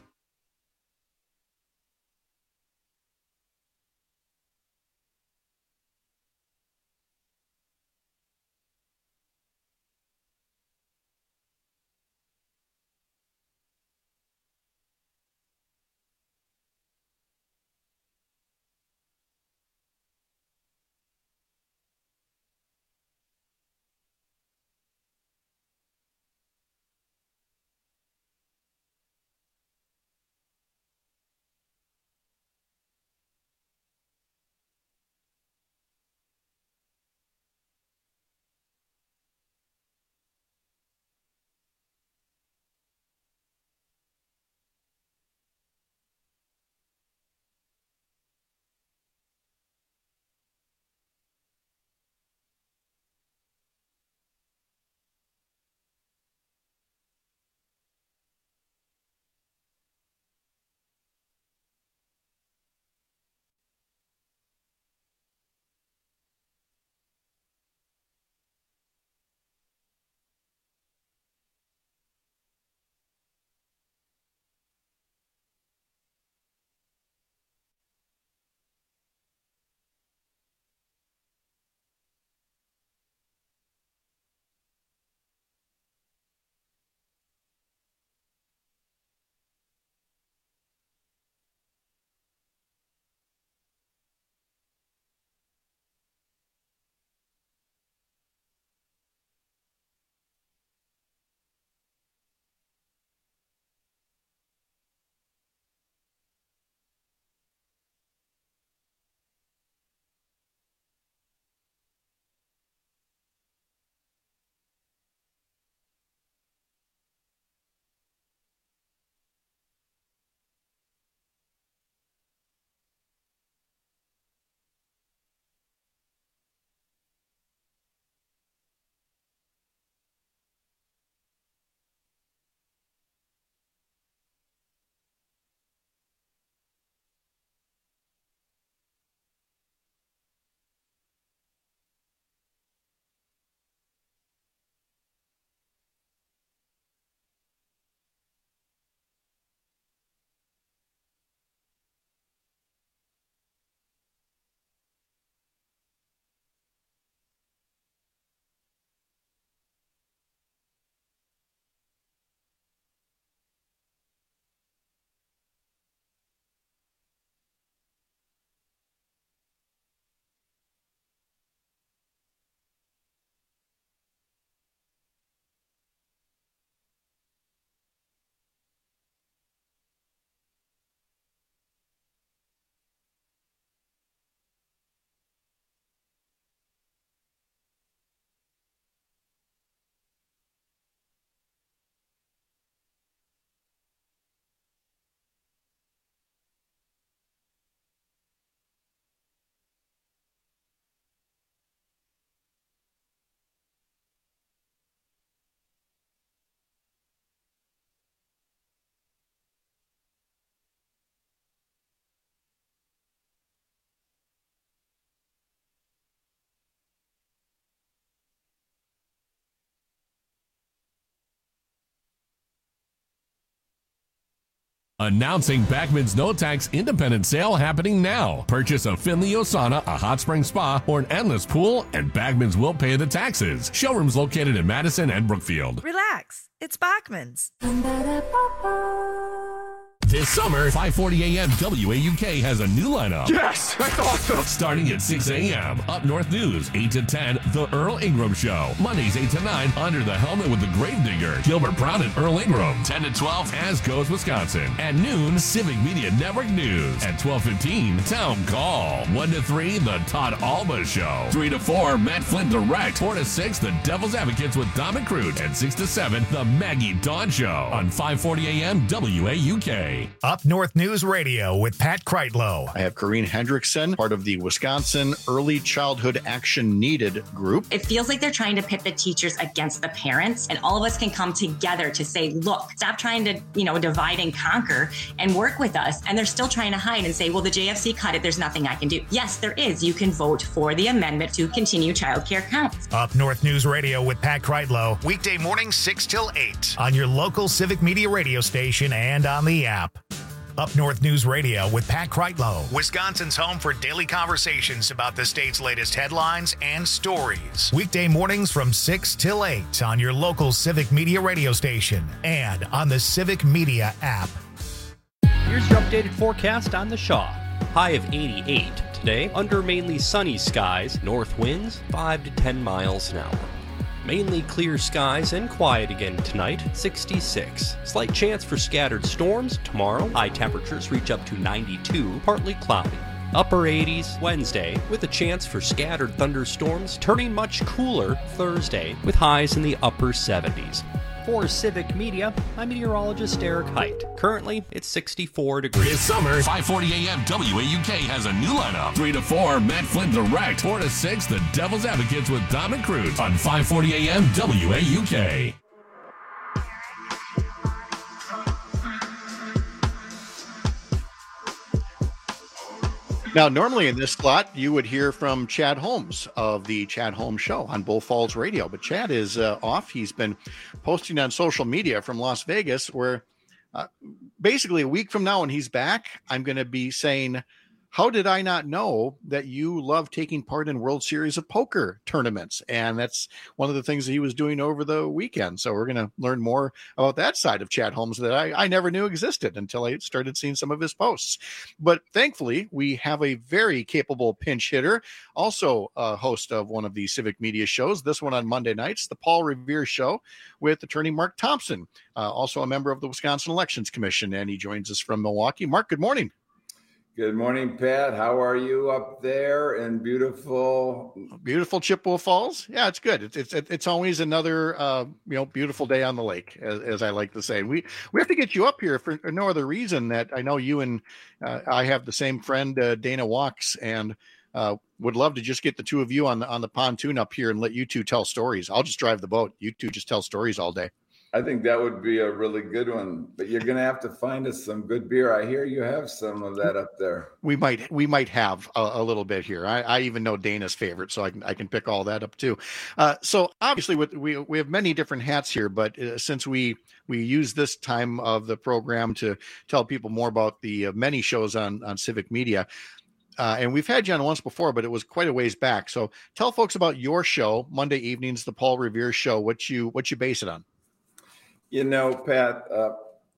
Announcing Backman's No Tax Independent Sale happening now. Purchase a Finley Osana, a hot spring spa, or an endless pool, and Backman's will pay the taxes. Showrooms located in Madison and Brookfield. Relax, it's Bachman's. This summer, five forty a.m. W A U K has a new lineup. Yes, that's awesome. Starting at six a.m. Up North News, eight to ten, The Earl Ingram Show. Mondays, eight to nine, Under the Helmet with the Gravedigger. Gilbert Brown and Earl Ingram. ten to twelve, As Goes Wisconsin. At noon, Civic Media Network News. At twelve fifteen, Town Call. one to three, The Todd Alba Show. three to four, Matt Flynn Direct. four to six, The Devil's Advocates with Dom and Crute. And six to seven, The Maggie Dawn Show. On five forty a.m. W A U K. Up North News Radio with Pat Kreitlow. I have Corrine Hendrickson, part of the Wisconsin Early Childhood Action Needed group. It feels like they're trying to pit the teachers against the parents, and all of us can come together to say, look, stop trying to, you know, divide and conquer and work with us. And they're still trying to hide and say, well, the J F C cut it. There's nothing I can do. Yes, there is. You can vote for the amendment to continue childcare counts. Up North News Radio with Pat Kreitlow. Weekday mornings six till eight on your local Civic Media radio station and on the app. Up North News Radio with Pat Kreitlow, Wisconsin's home for daily conversations about the state's latest headlines and stories. Weekday mornings from six till eight on your local Civic Media radio station and on the Civic Media app. Here's your updated forecast on the Shaw. High of eighty-eight today, under mainly sunny skies, north winds five to ten miles an hour. Mainly clear skies and quiet again tonight, sixty-six. Slight chance for scattered storms tomorrow. High temperatures reach up to ninety-two, partly cloudy. Upper eighties Wednesday, with a chance for scattered thunderstorms, turning much cooler Thursday, with highs in the upper seventies. For Civic Media, I'm meteorologist Eric Height. Currently, it's sixty-four degrees. This summer, five forty a.m. W A U K has a new lineup. three to four, Matt Flynn Direct. four to six, The Devil's Advocates with Dom and Crute. On five forty a.m. W A U K. Now, normally in this slot, you would hear from Chad Holmes of the Chad Holmes Show on Bull Falls Radio. But Chad is uh, off. He's been posting on social media from Las Vegas, where uh, basically a week from now when he's back, I'm going to be saying, how did I not know that you love taking part in World Series of Poker tournaments? And that's one of the things that he was doing over the weekend. So we're going to learn more about that side of Chad Holmes that I, I never knew existed until I started seeing some of his posts. But thankfully, we have a very capable pinch hitter, also a host of one of the Civic Media shows, this one on Monday nights, the Paul Revere Show with attorney Mark Thompson, uh, also a member of the Wisconsin Elections Commission. And he joins us from Milwaukee. Mark, good morning. Good morning, Pat. How are you up there in beautiful, beautiful Chippewa Falls? Yeah, it's good. It's it's it's always another uh, you know beautiful day on the lake, as, as I like to say. We we have to get you up here for no other reason that I know you and uh, I have the same friend, uh, Dana Walks, and uh, would love to just get the two of you on the on the pontoon up here and let you two tell stories. I'll just drive the boat. You two just tell stories all day. I think that would be a really good one, but you're going to have to find us some good beer. I hear you have some of that up there. We might, we might have a, a little bit here. I, I even know Dana's favorite, so I can, I can pick all that up too. Uh, so obviously with, we, we have many different hats here, but uh, since we, we use this time of the program to tell people more about the uh, many shows on, on Civic Media, Uh, and we've had you on once before, but it was quite a ways back. So tell folks about your show, Monday evenings, the Paul Revere Show, what you, what you base it on. You know, Pat, uh,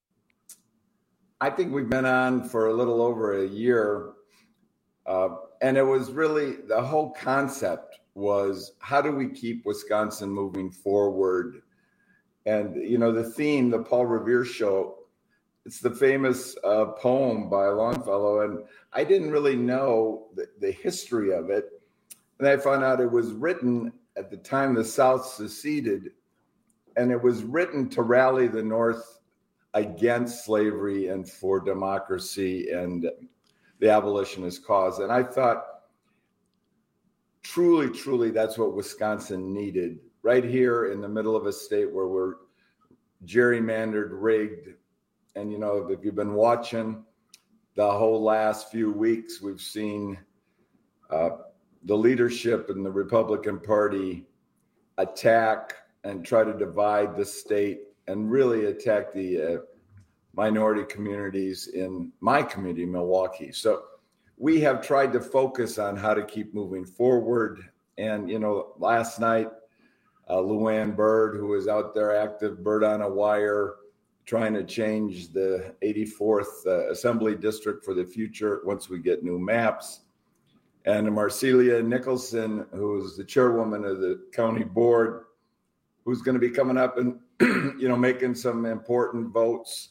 I think we've been on for a little over a year. Uh, and it was really, the whole concept was, how do we keep Wisconsin moving forward? And, you know, the theme, the Paul Revere Show, it's the famous uh, poem by Longfellow. And I didn't really know the, the history of it. And I found out it was written at the time the South seceded. And it was written to rally the North against slavery and for democracy and the abolitionist cause. And I thought, truly, truly, that's what Wisconsin needed. Right here in the middle of a state where we're gerrymandered, rigged. And, you know, if you've been watching the whole last few weeks, we've seen uh, the leadership in the Republican Party attack and try to divide the state and really attack the uh, minority communities in my community, Milwaukee. So we have tried to focus on how to keep moving forward. And, you know, last night, uh, Luann Byrd, who was out there active, Bird on a Wire, trying to change the eighty-fourth uh, Assembly District for the future once we get new maps. And Marcelia Nicholson, who's the chairwoman of the county board, who's going to be coming up and, you know, making some important votes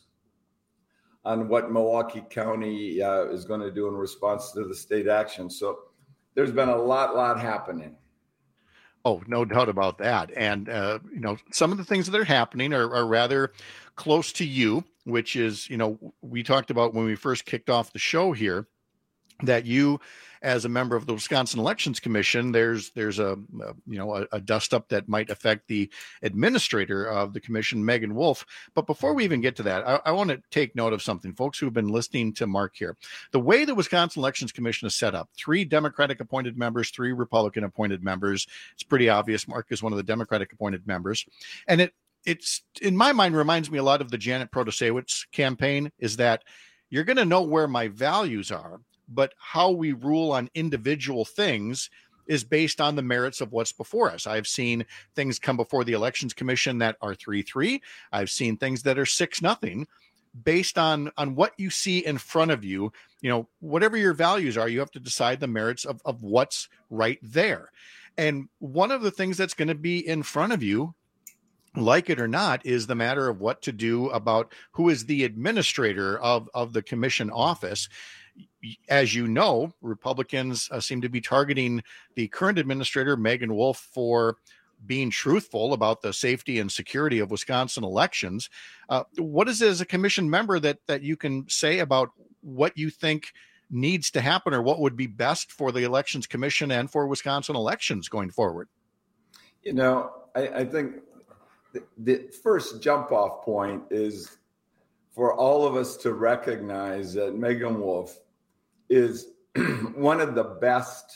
on what Milwaukee County uh, is going to do in response to the state action. So there's been a lot, lot happening. Oh, no doubt about that. And, uh, you know, some of the things that are happening are, are rather close to you, which is, you know, we talked about when we first kicked off the show here, that you, as a member of the Wisconsin Elections Commission, there's there's a, a you know a, a dust up that might affect the administrator of the commission, Megan Wolf. But before we even get to that, I, I want to take note of something, folks who have been listening to Mark here. The way the Wisconsin Elections Commission is set up: three Democratic appointed members, three Republican appointed members. It's pretty obvious Mark is one of the Democratic appointed members, and it it's in my mind reminds me a lot of the Janet Protasewicz campaign. Is that you're going to know where my values are, but how we rule on individual things is based on the merits of what's before us. I've seen things come before the Elections Commission that are three three. I've seen things that are six nothing. Based on, on what you see in front of you, you know, whatever your values are, you have to decide the merits of, of what's right there. And one of the things that's going to be in front of you, like it or not, is the matter of what to do about who is the administrator of, of the commission office. As you know, Republicans uh, seem to be targeting the current administrator, Megan Wolf, for being truthful about the safety and security of Wisconsin elections. Uh, what is it as a commission member that that you can say about what you think needs to happen, or what would be best for the Elections Commission and for Wisconsin elections going forward? You know, I, I think the, the first jump off point is for all of us to recognize that Megan Wolf is one of the best,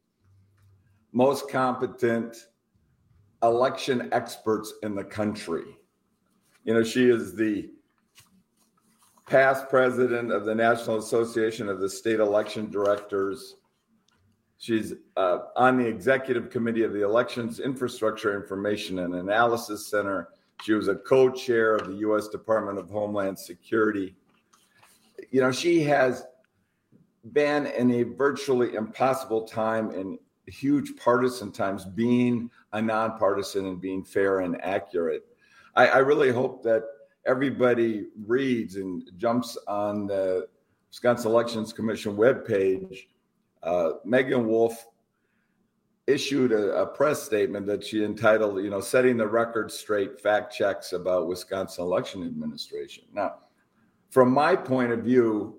most competent election experts in the country. You know, she is the past president of the National Association of the State Election Directors. She's uh, on the executive committee of the Elections Infrastructure Information and Analysis Center. She was a co-chair of the U S Department of Homeland Security. You know, she has been in a virtually impossible time and huge partisan times being a nonpartisan and being fair and accurate. I, I really hope that everybody reads and jumps on the Wisconsin Elections Commission webpage. Uh, Megan Wolf issued a, a press statement that she entitled, you know, Setting the Record Straight, Fact Checks About Wisconsin Election Administration. Now, from my point of view,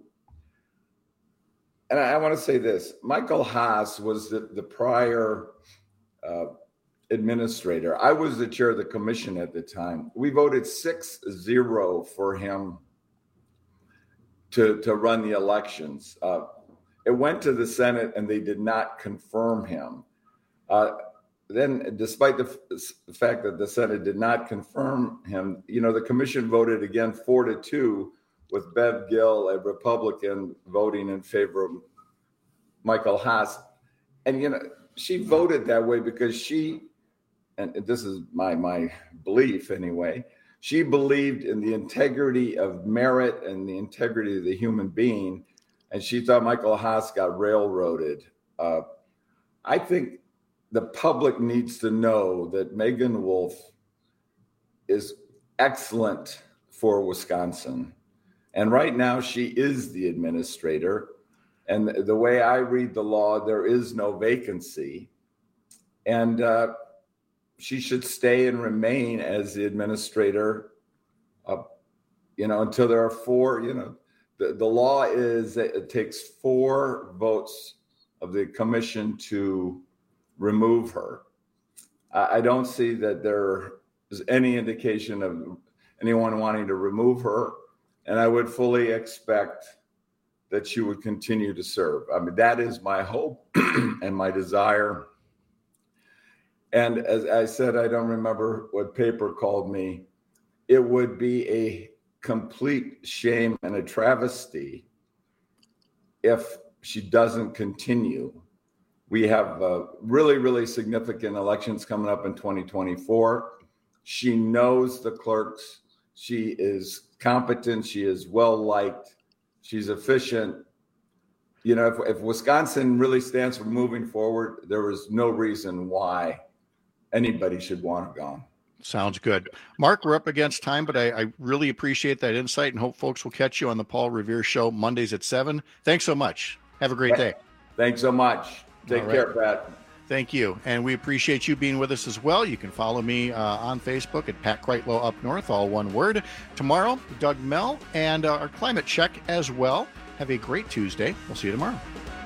and I, I want to say this, Michael Haas was the, the prior uh, administrator. I was the chair of the commission at the time. We voted six zero for him to, to run the elections. Uh, it went to the Senate and they did not confirm him. Uh, then, despite the, f- the fact that the Senate did not confirm him, you know, the commission voted again four to two with Bev Gill, a Republican, voting in favor of Michael Haas. And, you know, she voted that way because she, and this is my, my belief anyway, she believed in the integrity of merit and the integrity of the human being. And she thought Michael Haas got railroaded. Uh, I think the public needs to know that Megan Wolf is excellent for Wisconsin. And right now she is the administrator. And the way I read the law, there is no vacancy. And uh, she should stay and remain as the administrator, uh, you know, until there are four, you know, the, the law is that it takes four votes of the commission to remove her. I, I don't see that there is any indication of anyone wanting to remove her. And I would fully expect that she would continue to serve. I mean, that is my hope and my desire. And as I said, I don't remember what paper called me. It would be a complete shame and a travesty if she doesn't continue. We have uh, really, really significant elections coming up in twenty twenty-four. She knows the clerks. She is competent. She is well-liked. She's efficient. You know, if, if Wisconsin really stands for moving forward, there is no reason why anybody should want her gone. Sounds good. Mark, we're up against time, but I, I really appreciate that insight and hope folks will catch you on the Paul Revere Show Mondays at seven. Thanks so much. Have a great day. Thanks so much. Take All care, right. Pat. Thank you. And we appreciate you being with us as well. You can follow me uh, on Facebook at Pat Kreitlow Up North, all one word. Tomorrow, Doug Mell and uh, our climate check as well. Have a great Tuesday. We'll see you tomorrow.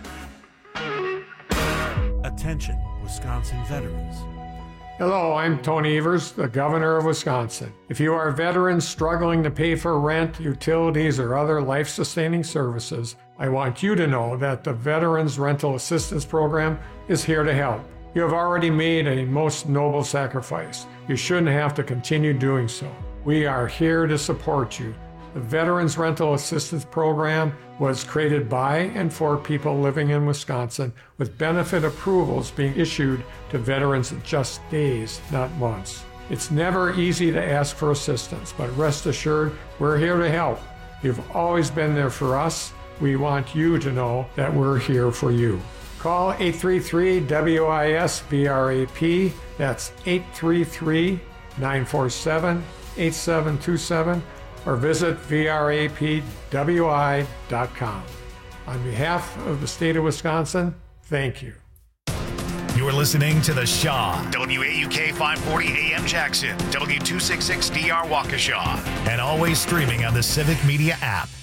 Attention, Wisconsin veterans. Hello, I'm Tony Evers, the Governor of Wisconsin. If you are a veteran struggling to pay for rent, utilities, or other life-sustaining services, I want you to know that the Veterans Rental Assistance Program is here to help. You have already made a most noble sacrifice. You shouldn't have to continue doing so. We are here to support you. The Veterans Rental Assistance Program was created by and for people living in Wisconsin, with benefit approvals being issued to veterans in just days, not months. It's never easy to ask for assistance, but rest assured, we're here to help. You've always been there for us. We want you to know that we're here for you. Call eight three three W I S V R A P. That's eight three three, nine four seven, eight seven two seven. or visit V R A P W I dot com. On behalf of the state of Wisconsin, thank you. You're listening to The Shaw, W A U K five forty A M Jackson, W two sixty-six D R Waukesha, and always streaming on the Civic Media app.